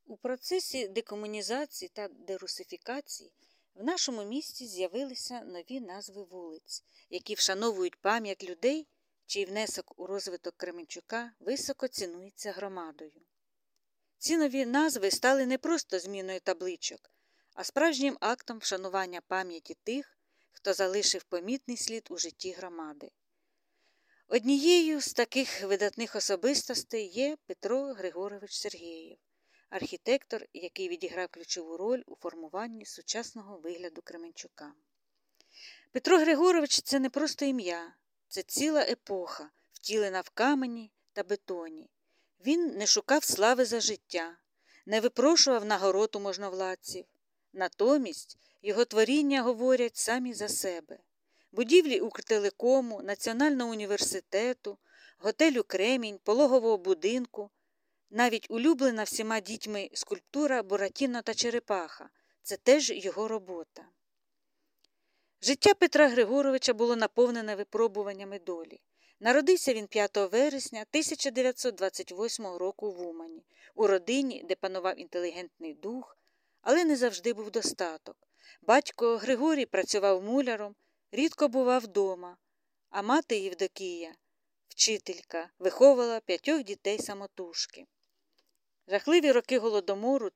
У процесі декомунізації та дерусифікації в нашому місті з'явилися нові назви вулиць, які вшановують пам'ять людей, чий внесок у розвиток Кременчука високо цінується громадою. Ці нові назви стали не просто зміною табличок, а справжнім актом вшанування пам'яті тих, хто залишив помітний слід у житті громади. Однією з таких видатних особистостей є Петро Григорович Сергєєв, архітектор, який відіграв ключову роль у формуванні сучасного вигляду Кременчука. Петро Григорович – це не просто ім'я, це ціла епоха, втілена в камені та бетоні. Він не шукав слави за життя, не випрошував нагород у можновладців. Натомість його творіння говорять самі за себе. Будівлі Укртелекому, Національного університету, готелю «Кремінь», пологового будинку, навіть улюблена всіма дітьми скульптура Буратіно та Черепаха – це теж його робота. Життя Петра Григоровича було наповнене випробуваннями долі. Народився він 5 вересня 1928 року в Умані, у родині, де панував інтелігентний дух, але не завжди був достаток. Батько Григорій працював муляром, рідко бував вдома, а мати Євдокія, вчителька, виховувала 5 дітей самотужки. Жахливі роки Голодомору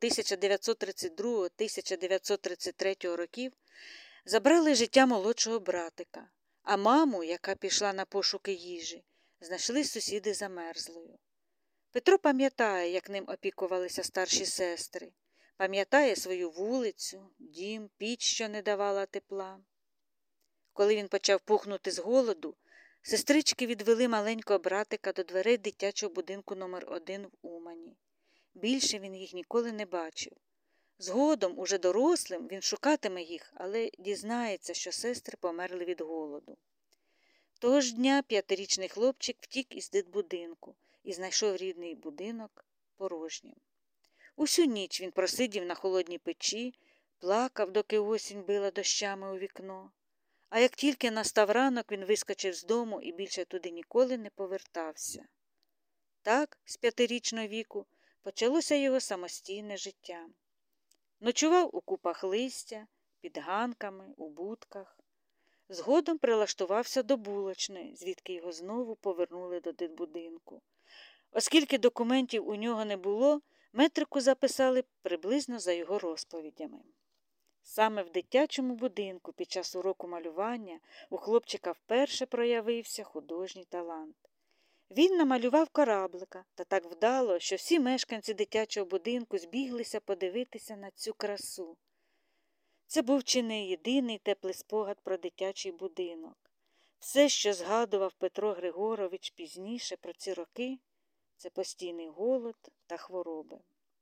1932-1933 років забрали життя молодшого братика, а маму, яка пішла на пошуки їжі, знайшли сусіди замерзлою. Петро пам'ятає, як ним опікувалися старші сестри, пам'ятає свою вулицю, дім, піч, що не давала тепла. Коли він почав пухнути з голоду, сестрички відвели маленького братика до дверей дитячого будинку номер 1 в Умані. Більше він їх ніколи не бачив. Згодом, уже дорослим, він шукатиме їх, але дізнається, що сестри померли від голоду. Того ж дня 5-річний хлопчик втік із дитбудинку і знайшов рідний будинок порожнім. Усю ніч він просидів на холодній печі, плакав, доки осінь била дощами у вікно. А як тільки настав ранок, він вискочив з дому і більше туди ніколи не повертався. Так, з 5-річного віку, почалося його самостійне життя. Ночував у купах листя, під ганками, у будках. Згодом прилаштувався до булочної, звідки його знову повернули до дитбудинку. Оскільки документів у нього не було, метрику записали приблизно за його розповідями. Саме в дитячому будинку під час уроку малювання у хлопчика вперше проявився художній талант. Він намалював кораблика, та так вдало, що всі мешканці дитячого будинку збіглися подивитися на цю красу. Це був чи не єдиний теплий спогад про дитячий будинок. Все, що згадував Петро Григорович пізніше про ці роки, це постійний голод та хвороби.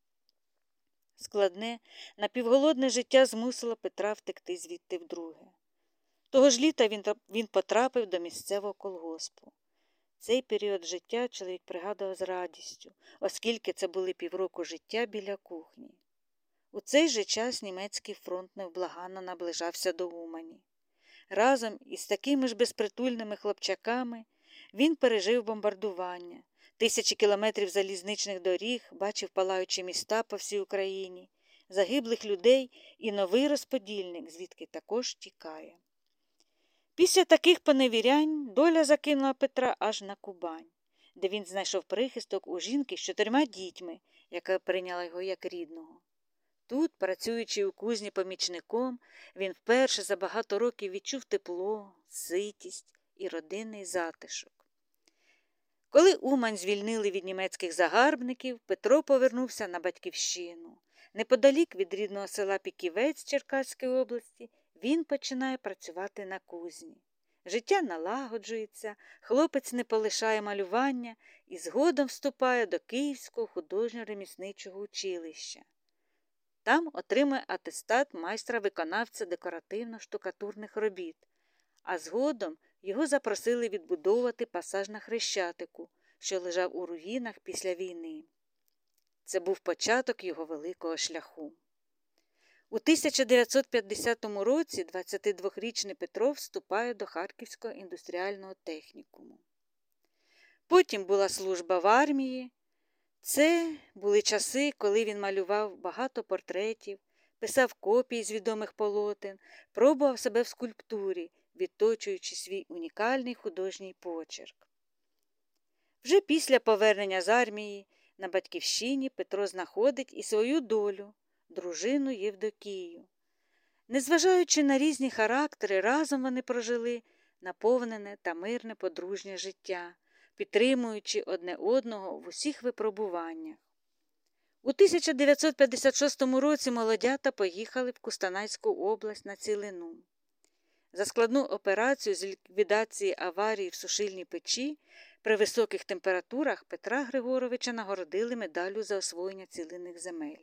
Складне, напівголодне життя змусило Петра втекти звідти вдруге. Того ж літа він потрапив до місцевого колгоспу. Цей період життя чоловік пригадував з радістю, оскільки це були півроку життя біля кухні. У цей же час німецький фронт невблаганно наближався до Умані. Разом із такими ж безпритульними хлопчаками він пережив бомбардування, 1000 кілометрів залізничних доріг, бачив палаючі міста по всій Україні, загиблих людей і новий розподільник, звідки також тікає. Після таких поневірянь доля закинула Петра аж на Кубань, де він знайшов прихисток у жінки з 4 дітьми, яка прийняла його як рідного. Тут, працюючи у кузні помічником, він вперше за багато років відчув тепло, ситість і родинний затишок. Коли Умань звільнили від німецьких загарбників, Петро повернувся на батьківщину. Неподалік від рідного села Піківець Черкаської області він починає працювати на кузні. Життя налагоджується, хлопець не полишає малювання і згодом вступає до Київського художньо-ремісничого училища. Там отримує атестат майстра-виконавця декоративно-штукатурних робіт, а згодом його запросили відбудовувати пасаж на Хрещатику, що лежав у руїнах після війни. Це був початок його великого шляху. У 1950 році 22-річний Петро вступає до Харківського індустріального технікуму. Потім була служба в армії, Це були часи, коли він малював багато портретів, писав копії з відомих полотен, пробував себе в скульптурі, відточуючи свій унікальний художній почерк. Вже після повернення з армії на батьківщині Петро знаходить і свою долю – дружину Євдокію. Незважаючи на різні характери, разом вони прожили наповнене та мирне подружнє життя, підтримуючи одне одного в усіх випробуваннях. У 1956 році молодята поїхали в Кустанайську область на цілину. За складну операцію з ліквідації аварії в сушильній печі при високих температурах Петра Григоровича нагородили медаллю за освоєння цілинних земель.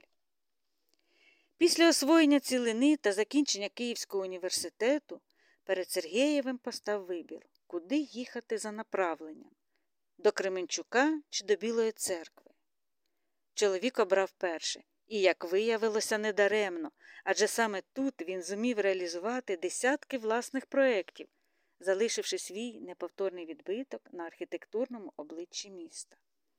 Після освоєння цілини та закінчення Київського університету перед Сергієвим постав вибір, куди їхати за направленням – до Кременчука чи до Білої церкви. Чоловік обрав перше, і, як виявилося, недаремно, адже саме тут він зумів реалізувати десятки власних проєктів, залишивши свій неповторний відбиток на архітектурному обличчі міста.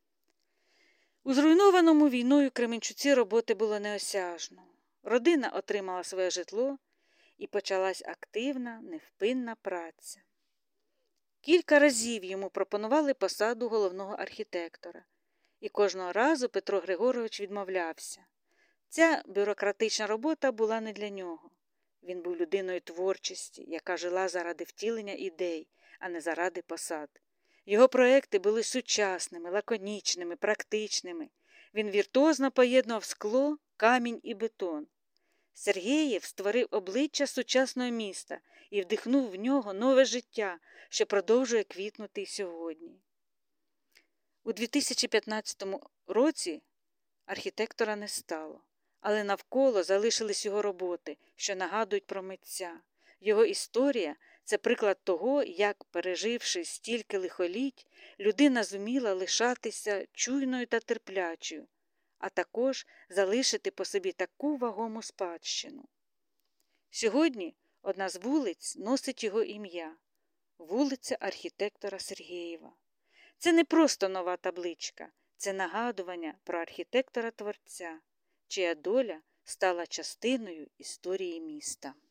У зруйнованому війною Кременчуці роботи було неосяжно. Родина отримала своє житло і почалась активна, невпинна праця. Кілька разів йому пропонували посаду головного архітектора, і кожного разу Петро Григорович відмовлявся. Ця бюрократична робота була не для нього. Він був людиною творчості, яка жила заради втілення ідей, а не заради посад. Його проекти були сучасними, лаконічними, практичними. Він віртуозно поєднував скло, камінь і бетон. Сергієв створив обличчя сучасного міста і вдихнув в нього нове життя, що продовжує квітнути й сьогодні. У 2015 році архітектора не стало, але навколо залишились його роботи, що нагадують про митця. Його історія – це приклад того, як, переживши стільки лихоліть, людина зуміла лишатися чуйною та терплячою, а також залишити по собі таку вагому спадщину. Сьогодні одна з вулиць носить його ім'я – вулиця архітектора Сергієва. Це не просто нова табличка, це нагадування про архітектора-творця, чия доля стала частиною історії міста.